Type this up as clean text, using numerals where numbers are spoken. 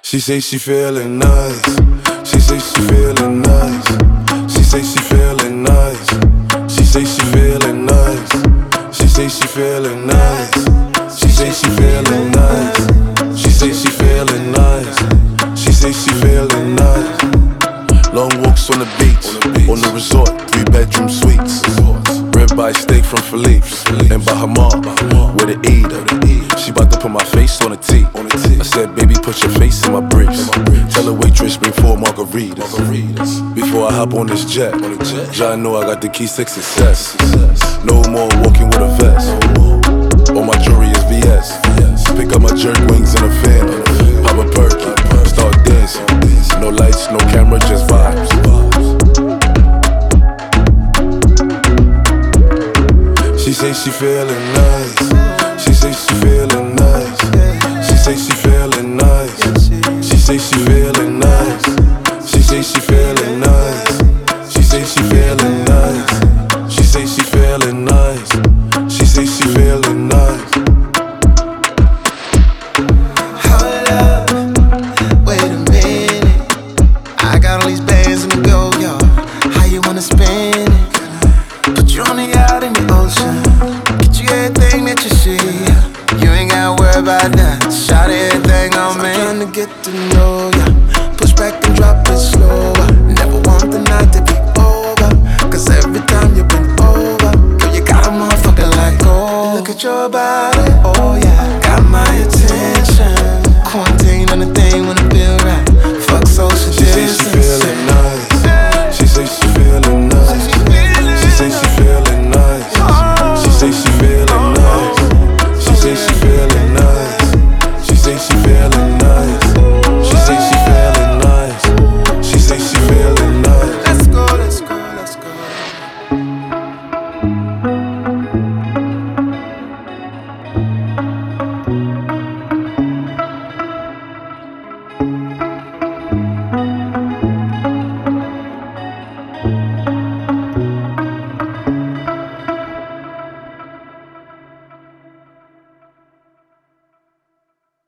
She say she feeling nice. She say she feeling nice. She say she feeling nice. She say she feeling nice. She say she feeling nice. She say she feeling nice. She say she feeling nice. She say she feeling nice. Long walks on the beach, on the resort, 3-bedroom suites. Ribeye steak from Philippe's and Bahamar, where to eat. She bout to put my face on a tee. I said, baby, put your face in my briefs. Tell the waitress, bring 4 margaritas. Before I hop on this jet, y'all know I got the keys to success. No more walking with a vest. All my jewelry is VS. Pick up my jerk wings in a fan. Pop a perky, start dancing. No lights, no camera, just vibes. She say she feeling nice. She say she feeling nice. She say she feeling nice. She say she feeling nice. She say she feeling nice. She say she feeling nice. She say she feeling nice. She say she feeling nice. Hold up, wait a minute. I got all these bands in the go, yo. How you wanna spend it? Put you on the yacht in the ocean. Get you everything that you see. You ain't gotta worry about that. Shout everything on me. I'm trying to get to know ya. Push back and drop it slower. Never want the night to be over. Cause every time you been over, girl, you got a motherfucker like gold. Look at your body, oh.